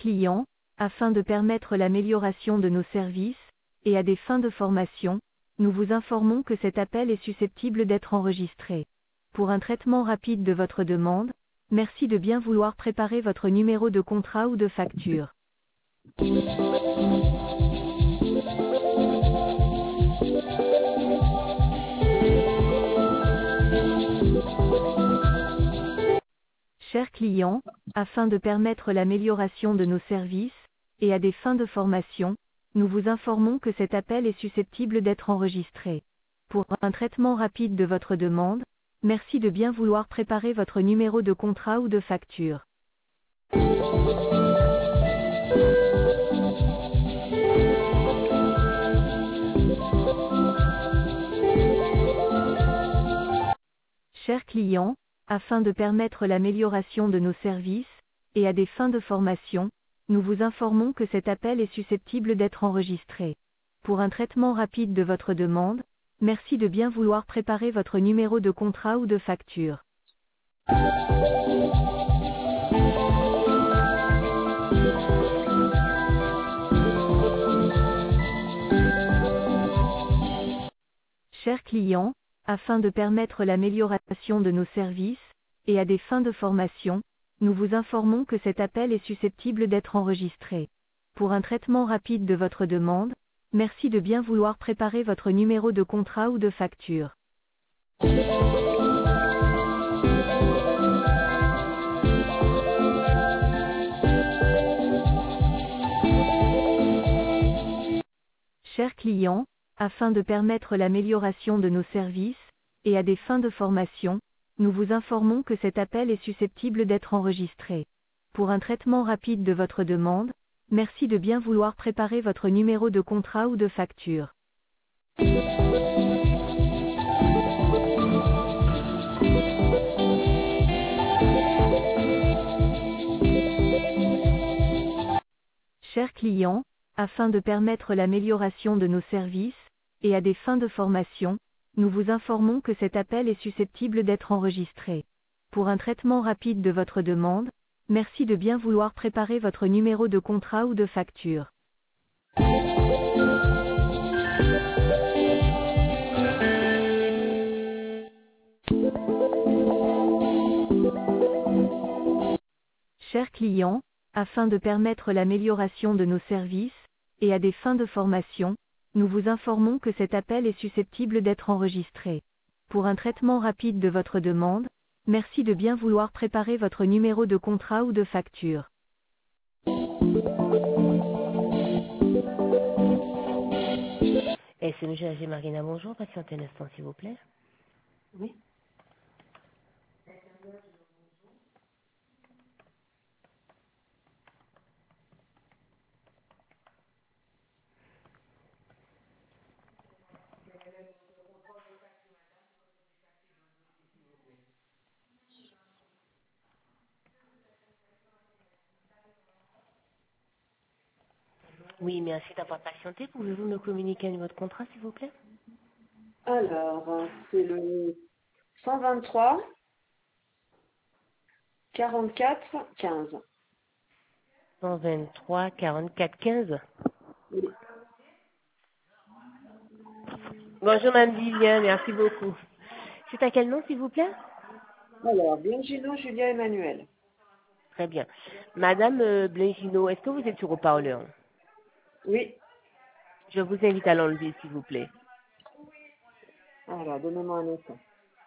client, afin de permettre l'amélioration de nos services, et à des fins de formation, nous vous informons que cet appel est susceptible d'être enregistré. Pour un traitement rapide de votre demande, merci de bien vouloir préparer votre numéro de contrat ou de facture. Chers clients, afin de permettre l'amélioration de nos services, et à des fins de formation, nous vous informons que cet appel est susceptible d'être enregistré. Pour un traitement rapide de votre demande, merci de bien vouloir préparer votre numéro de contrat ou de facture. Chers clients, afin de permettre l'amélioration de nos services, et à des fins de formation, nous vous informons que cet appel est susceptible d'être enregistré. Pour un traitement rapide de votre demande, merci de bien vouloir préparer votre numéro de contrat ou de facture. Chers clients, afin de permettre l'amélioration de nos services, et à des fins de formation, nous vous informons que cet appel est susceptible d'être enregistré. Pour un traitement rapide de votre demande, merci de bien vouloir préparer votre numéro de contrat ou de facture. Chers clients, afin de permettre l'amélioration de nos services, et à des fins de formation, nous vous informons que cet appel est susceptible d'être enregistré. Pour un traitement rapide de votre demande, merci de bien vouloir préparer votre numéro de contrat ou de facture. Chers clients, afin de permettre l'amélioration de nos services, et à des fins de formation, nous vous informons que cet appel est susceptible d'être enregistré. Pour un traitement rapide de votre demande, merci de bien vouloir préparer votre numéro de contrat ou de facture. Chers clients, afin de permettre l'amélioration de nos services, et à des fins de formation, nous vous informons que cet appel est susceptible d'être enregistré. Pour un traitement rapide de votre demande, merci de bien vouloir préparer votre numéro de contrat ou de facture. SMG Marina, bonjour. Patientez un instant, s'il vous plaît. Oui. Oui, merci d'avoir patienté. Pouvez-vous me communiquer un numéro de contrat, s'il vous plaît? Alors, c'est le 123 44 15. 123 44 15. Oui. Bonjour, Mme Viviane, merci beaucoup. C'est à quel nom, s'il vous plaît? Alors, Biangino Julia Emmanuel. Très bien. Madame Blingino, est-ce que vous êtes sur haut-parleur? Oui. Je vous invite à l'enlever, s'il vous plaît. Alors, donnez-moi un instant.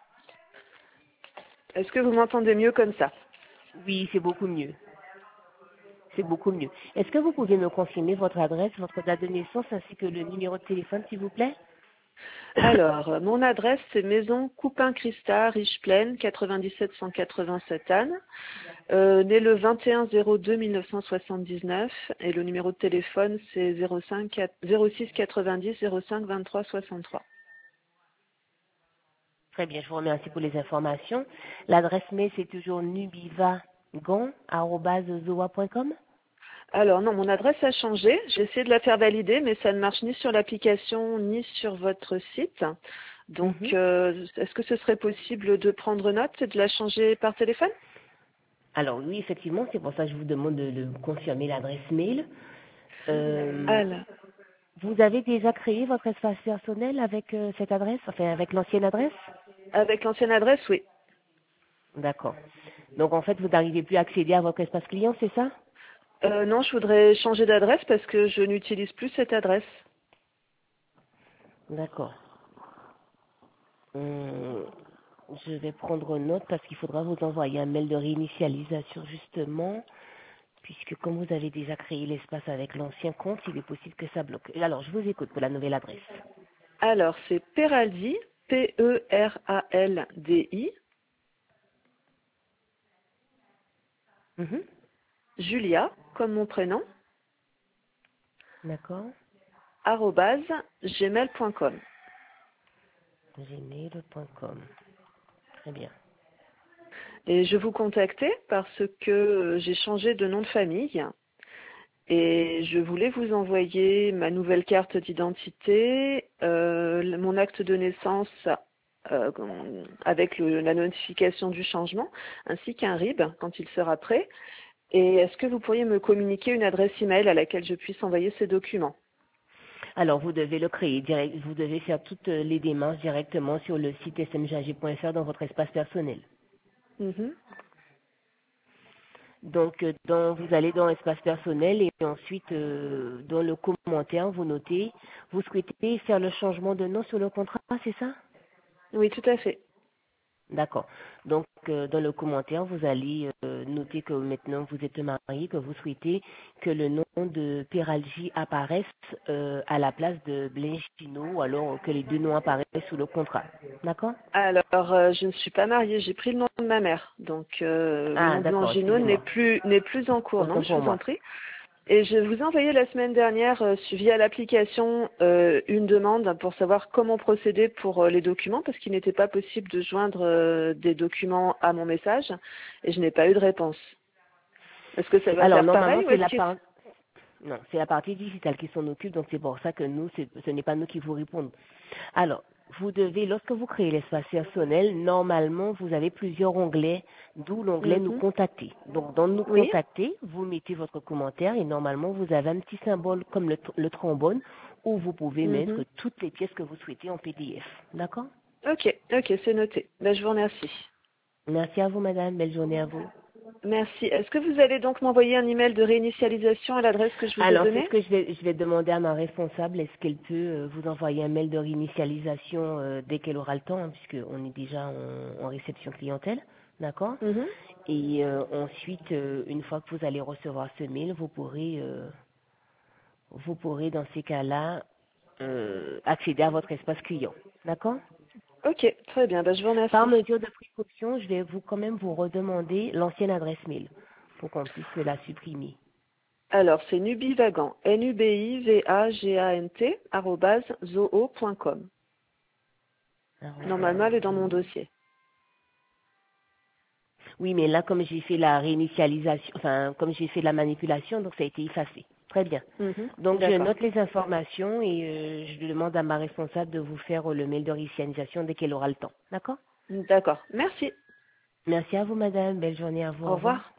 Est-ce que vous m'entendez mieux comme ça? Oui, c'est beaucoup mieux. C'est beaucoup mieux. Est-ce que vous pouvez me confirmer votre adresse, votre date de naissance ainsi que le numéro de téléphone, s'il vous plaît? Alors, mon adresse, c'est Maison Coupin-Christa, Riche-Plaine, 97 187 Anne. Né le 21-02-1979 et le numéro de téléphone, c'est 06 90 05 23 63. Très bien, je vous remercie pour les informations. L'adresse mail, c'est toujours nubivagon@zoa.com. Alors non, mon adresse a changé. J'ai essayé de la faire valider, mais ça ne marche ni sur l'application ni sur votre site. Donc, est-ce que ce serait possible de prendre note et de la changer par téléphone? Alors oui, effectivement, c'est pour ça que je vous demande de confirmer l'adresse mail. Alors, Vous avez déjà créé votre espace personnel avec cette adresse, enfin avec l'ancienne adresse? avec l'ancienne adresse, oui. D'accord. Donc en fait, vous n'arrivez plus à accéder à votre espace client, c'est ça? Non, je voudrais changer d'adresse parce que je n'utilise plus cette adresse. D'accord. Je vais prendre note parce qu'il faudra vous envoyer un mail de réinitialisation justement, puisque comme vous avez déjà créé l'espace avec l'ancien compte, il est possible que ça bloque. Alors, je vous écoute pour la nouvelle adresse. Alors, c'est Peraldi, Peraldi, Mhm. Julia, comme mon prénom, D'accord. @gmail.com. Gmail.com. Très bien. Et je vous contactais parce que j'ai changé de nom de famille et je voulais vous envoyer ma nouvelle carte d'identité, mon acte de naissance euh, avec la notification du changement, ainsi qu'un RIB quand il sera prêt. Et est-ce que vous pourriez me communiquer une adresse email à laquelle je puisse envoyer ces documents? Alors, vous devez le créer direct, vous devez faire toutes les démarches directement sur le site smjag.fr dans votre espace personnel. Mhm. Donc, vous allez dans l'espace personnel et ensuite, dans le commentaire, vous notez, vous souhaitez faire le changement de nom sur le contrat, c'est ça? Oui, tout à fait. D'accord. Donc, dans le commentaire, vous allez noter que maintenant vous êtes marié, que vous souhaitez que le nom de Peralji apparaisse à la place de Blanchino, ou alors que les deux noms apparaissent sous le contrat. D'accord? Alors, je ne suis pas mariée, j'ai pris le nom de ma mère. Donc, le Ah, nom de d'accord, Langino n'est excusez-moi. plus en cours, non, Autant je pour vous en moi. prie. Et je vous ai envoyé la semaine dernière, via l'application, une demande pour savoir comment procéder pour les documents, parce qu'il n'était pas possible de joindre des documents à mon message, et je n'ai pas eu de réponse. Est-ce que ça va Alors, faire normalement, pareil ou c'est est-ce la que... part... Non, c'est la partie digitale qui s'en occupe, donc c'est pour ça que nous, ce n'est pas nous qui vous répondons. Alors, vous devez, lorsque vous créez l'espace personnel, normalement, vous avez plusieurs onglets, d'où l'onglet Nous Mhm. contacter. Donc, dans Nous Oui. contacter, vous mettez votre commentaire et normalement, vous avez un petit symbole comme le trombone où vous pouvez mettre Mhm. toutes les pièces que vous souhaitez en PDF. D'accord? Ok, c'est noté. Ben, je vous remercie. Merci à vous, madame. Belle journée à vous. Merci. Est-ce que vous allez donc m'envoyer un email de réinitialisation à l'adresse que je vous ai Alors, c'est ce donnée? que je vais demander à ma responsable. Est-ce qu'elle peut vous envoyer un mail de réinitialisation dès qu'elle aura le temps, hein, puisqu'on est déjà en réception clientèle, d'accord? Mhm. Et ensuite, une fois que vous allez recevoir ce mail, vous pourrez dans ces cas-là accéder à votre espace client, d'accord? Ok, très bien. Ben, je vous Par remercie. mesure de précaution, je vais quand même vous redemander l'ancienne adresse mail pour qu'on puisse la supprimer. Alors, c'est Nubivagant, NUBIVAGANT, @zoo.com. Normalement, elle est dans mon dossier. Oui, mais là, comme j'ai fait la réinitialisation, enfin, comme j'ai fait la manipulation, donc ça a été effacé. Très bien. Mhm. Donc, je D'accord. note les informations et je demande à ma responsable de vous faire le mail de réinitialisation dès qu'elle aura le temps. D'accord? D'accord. Merci. Merci à vous, madame. Belle journée à vous. Au Au revoir. revoir.